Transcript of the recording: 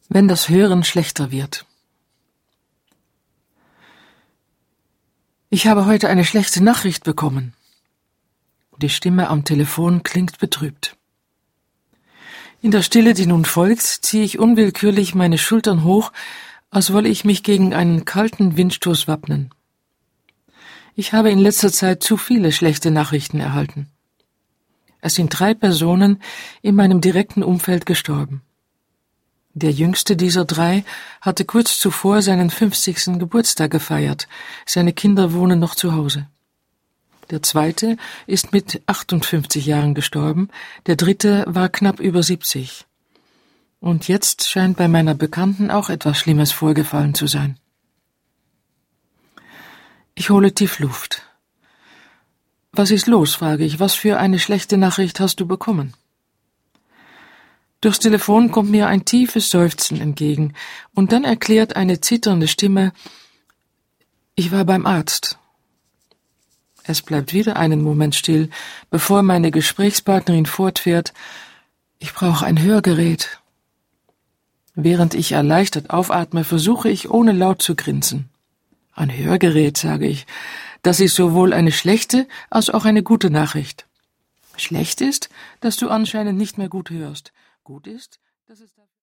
Wenn das Hören schlechter wird. Ich habe heute eine schlechte Nachricht bekommen. Die Stimme am Telefon klingt betrübt. In der Stille, die nun folgt, ziehe ich unwillkürlich meine Schultern hoch, als wolle ich mich gegen einen kalten Windstoß wappnen. Ich habe in letzter Zeit zu viele schlechte Nachrichten erhalten. Es sind 3 Personen in meinem direkten Umfeld gestorben. Der jüngste dieser 3 hatte kurz zuvor seinen 50. Geburtstag gefeiert. Seine Kinder wohnen noch zu Hause. Der zweite ist mit 58 Jahren gestorben, der dritte war knapp über 70. Und jetzt scheint bei meiner Bekannten auch etwas Schlimmes vorgefallen zu sein. Ich hole tief Luft. Was ist los, frage ich. Was für eine schlechte Nachricht hast du bekommen? Durchs Telefon kommt mir ein tiefes Seufzen entgegen, und dann erklärt eine zitternde Stimme: Ich war beim Arzt. Es bleibt wieder einen Moment still, bevor meine Gesprächspartnerin fortfährt: Ich brauche ein Hörgerät. Während ich erleichtert aufatme, versuche ich ohne laut zu grinsen. Ein Hörgerät, sage ich. Das ist sowohl eine schlechte als auch eine gute Nachricht. Schlecht ist, dass du anscheinend nicht mehr gut hörst. Gut ist, dass es